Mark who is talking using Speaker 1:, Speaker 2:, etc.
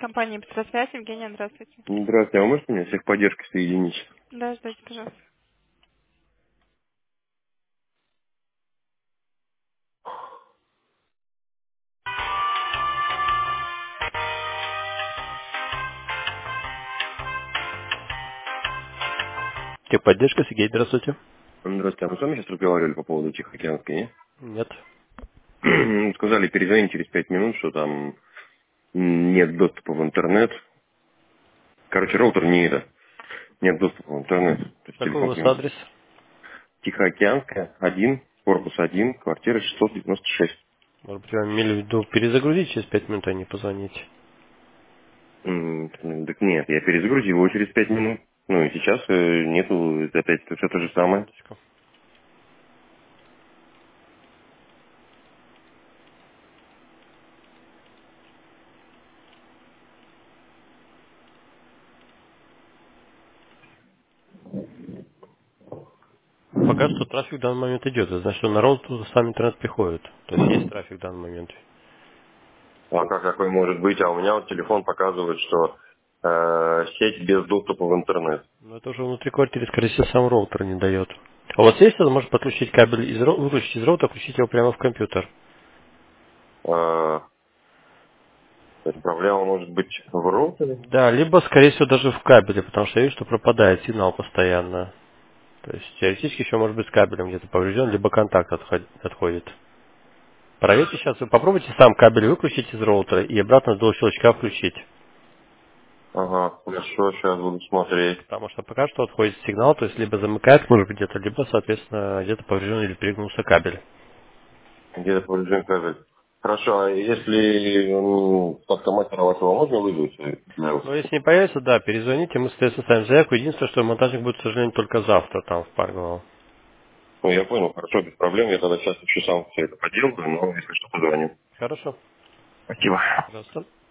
Speaker 1: Компания «Петросвязь», Евгения, здравствуйте.
Speaker 2: Здравствуйте, а вы можете меня всех поддержки соединить?
Speaker 1: Да, ждайте, пожалуйста. Техподдержка, Сергей, здравствуйте.
Speaker 2: Здравствуйте, а мы с вами сейчас разговаривали по поводу Тихоокеанской, не?
Speaker 1: Нет.
Speaker 2: Сказали, перезвонить через 5 минут, что там нет доступа в интернет. Короче, роутер не это. Нет доступа в интернет. То есть
Speaker 1: Какой у
Speaker 2: телефон к
Speaker 1: вас
Speaker 2: нему.
Speaker 1: адрес?
Speaker 2: Тихоокеанская, 1, корпус 1, квартира 696.
Speaker 1: Может быть, вам имели в виду перезагрузить через 5 минут, а не позвонить?
Speaker 2: Так нет, я перезагрузил его через 5 минут. Ну и сейчас нету, это опять все то же самое.
Speaker 1: Минуточку. Пока что трафик в данный момент идет. Это значит, что народ туда сам интернет приходит. То есть трафик в данный момент.
Speaker 2: А как такой может быть? А у меня вот телефон показывает, что сеть без доступа в интернет.
Speaker 1: Но это уже внутри квартиры, скорее всего, сам роутер не дает. А у вас есть возможность подключить кабель выключить из роутера, включить его прямо в компьютер?
Speaker 2: Э, То есть проблема может быть в роутере?
Speaker 1: Да, либо, скорее всего, даже в кабеле, потому что я вижу, что пропадает сигнал постоянно. То есть теоретически еще может быть с кабелем где-то поврежден, либо контакт отходит. Проверьте сейчас, вы попробуйте сам кабель выключить из роутера и обратно до щелчка включить.
Speaker 2: Ага, хорошо, сейчас буду смотреть.
Speaker 1: Потому что пока что отходит сигнал, то есть либо замыкает, может быть, где-то, либо, соответственно, где-то поврежден или перегнулся кабель.
Speaker 2: Где-то поврежден кабель. Хорошо, а если как-то мастера вашего можно вызвать?
Speaker 1: Но если не появится, да, перезвоните, мы, соответственно, ставим заявку. Единственное, что монтажник будет, к сожалению, только завтра там в Паргово.
Speaker 2: Ну, я понял, хорошо, без проблем. Я тогда сейчас еще сам все это поделаю, но если что, позвоню.
Speaker 1: Хорошо.
Speaker 2: Спасибо.
Speaker 1: Пожалуйста.